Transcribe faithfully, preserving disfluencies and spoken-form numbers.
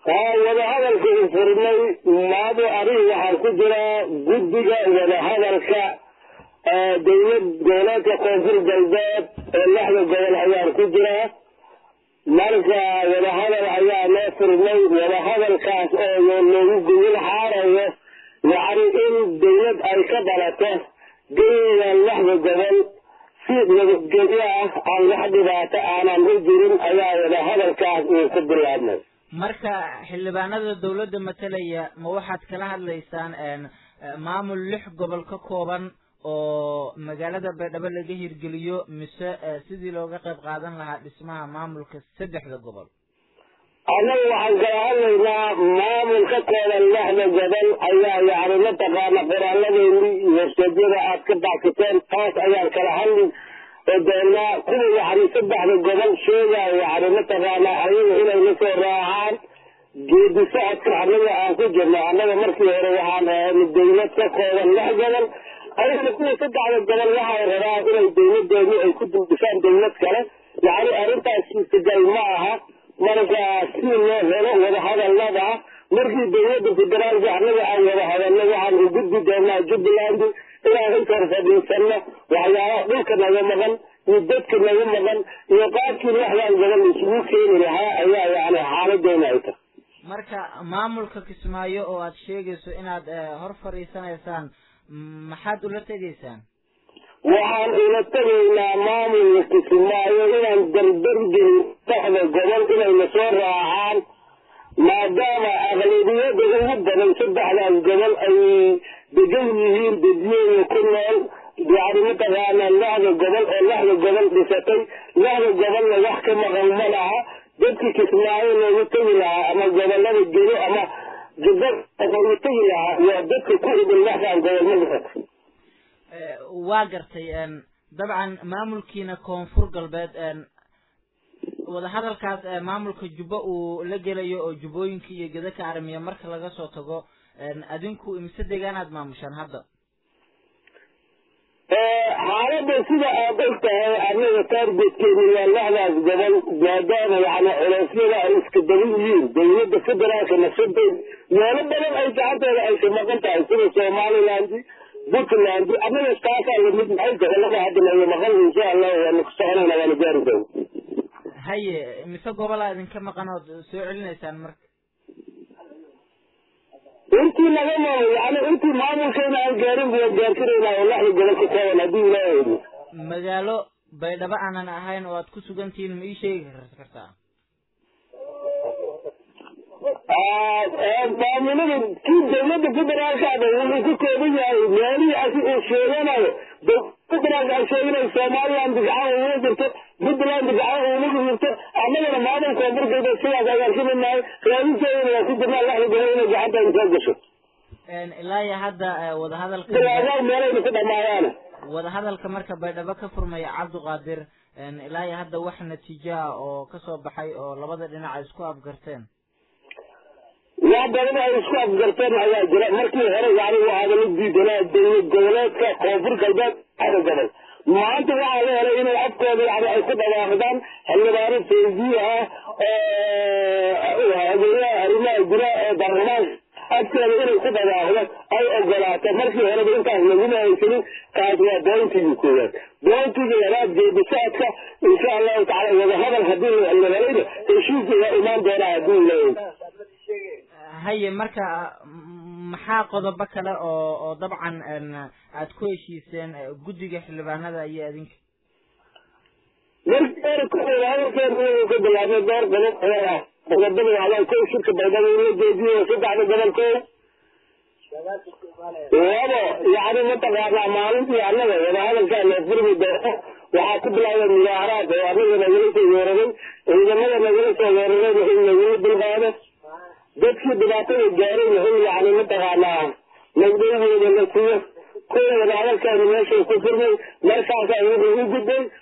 wada hadalka uu furnay maado ariga waxaa ku jira guddiga wada hadalka dowlad goboleedka koonfur galbeed ee lixda gobol ayaan ku jiraa marka wada hadal ayaa loo furnay wada hadalkaas oo loogu gogol xaarayo yacni in dowlad ay ka dhalato geeya lixda gobol si nabadgelyo ah aan wax dhibaato aanan u jirin ayaa wada hadalkaas uu ku bilaabmay marka xildhibaanada dawladda matalaya ma waxaad kala hadlaysaan maamul lix gobol ka kooban oo magaalada Baydhabo laga hirgeliyo mise sidii looga qayb qaadan lahaa dhismaha maamulka saddexda gobol anagu waxaan kala hadlaynaa maamul ka kooban lixda gobol ayaa yacni mataqaana qoraalladeeni iyo sheegyada aad ka baxsateen taas ayaan kala hadli doonaa kuwa yacni saddexda gobol sheegaya yacni mataqaana ayaga inay la soo raacaan geedi socodka annaga aan ku jirno annaga markii hore waxaan ahayn dawlad ka kooban lix gobol ayagana kuwa saddexda gobol waxay rabaan inay dawladoodii ay ku duldhisaan dawlad kale yacni arrintaas suurtagal ma aha marka si loo helo wada hadallada markii dawladda federaalka annaga aan wada hadalno waxaan u gudbi doonaa jubbaland inaan intaan fadhiisanno waxyaalaha dhulka naga maqan iyo dadka naga maqan iyo qaabkii lixdan gobol isugu keeni lahaa ayaa yacni xaaladeena ay tahay marka maamulka Kismaayo oo aad sheegayso inaad hor fariisanaysaan maxaad ula tegaysaan waxaan ula tegaynaa maamulka Kismaayo inaan dardargelin saxda gobol inay la soo raacaan maadaama aqlabiyada ugu badan saddexdaas gobol ay degan yihiin dadweyne ku nool yacni mataqaana lixda gobol oo lixda gobol dhisatay lixda gobolna wax ka maqan ma laha dadkii Kismaayo loogu tegi lahaa ama gobolada gelo ama jubba loogu tegi lahaa waa dadka ku idin lixdan gobol ma dhisatay waa gartay dabcan maamulkiina koonfur galbeed wada hadalkaas maamulka jubba uu la gelayo oo jubbooyinka iyo gedaka armiya marka laga soo tago adinku imise deegaanaad maamushaan hadda xaaladda sida aad og tahay annaga taargeedkeeni waa lixdaas gobol maadaama yacni culeysyada ay iska badan yihiin dawladda federaalka nafsadeed meelo badan ay gacanteeda ay ka maqan tahay sida somaliland puntland annaga taasaa lamid maxay gobolada hadda naga maqan insha allah waanu ku soconayna waana gaari doona haye mise gobolaa idinka maqan ood soo celinaysaan marka intii naga maamo yacni intii maamulkeena aan gaarin baan gaarsiinaynaa oo lixda gobol ka kooban haddii ilaahay idmo magaalo Baydhabo aanan ahayn oo aad ku sugan tihiin ma ii sheegi kartaa maamulada kii dawladda federaalka ada wuxuu ku kooban yahay meelihii asi uu sheeganayo federaalka ay sheeganay somaliland gacan uga jirto puntland gacan uga jirto annagana maalin koonfur galbeed sidaas ayaan ka midnahay raadinteedana waa ku jirnaa lixda gobol inay gacanta soo gasho ilaa iyo hadda wada hadalka meelayna ku dhamaadaana wada hadalka marka Baydhabo ka furmaya Cabdiqaadir ilaa iyo hadda wax natiijo ah oo ka soo baxay oo labada dhinac ay isku afgarteen waa badan ay isku afgarteen ayaa jira markii hore yacni waxaa la diidanaa dawlad goboleedka koonfur galbeed lixda gobol maanta waxaa la helay inay afkooda yacni ay ku dhawaaqdaan xildhibaano faydiye ah oo hageeyaha arrimaha gudaha ee baarlamaanka afkeeda inay ku dhawaaqdo ay ogolaato markii horeba intaas laguma haysanin kaas waa doontigii koowaad doontigii labaad geedi socodka insha allahu tacala wada hadal haddii la helayna heshiiska waa imaan doonaa haddii leeyahay haye marka maxaa qodobo kale oo oo dabcan aad ku heshiiseen guddiga xildhibaanada iyo adinka markii hore ku hadalkeena ka bilaabay door qodob ayaa ah qodobada waxaa kow shirka Baydhabo in la jeediyo saddexda gobol kow labo yacni mataqaanaa maalintii annaga wada hadalkaa loo furmi doono waxaa ku bilaabay mudaaharaad oo annaga nagala soo weeraray ciidamada nagala soo weerarayna in lagula dulqaado dadkii dhibaatada gaaray in yacni mataqaanaa nagdhowgeeda la siiyo kuwa wada hadalkaani meeshay ku furmay markaasaa wuxuu u gudbay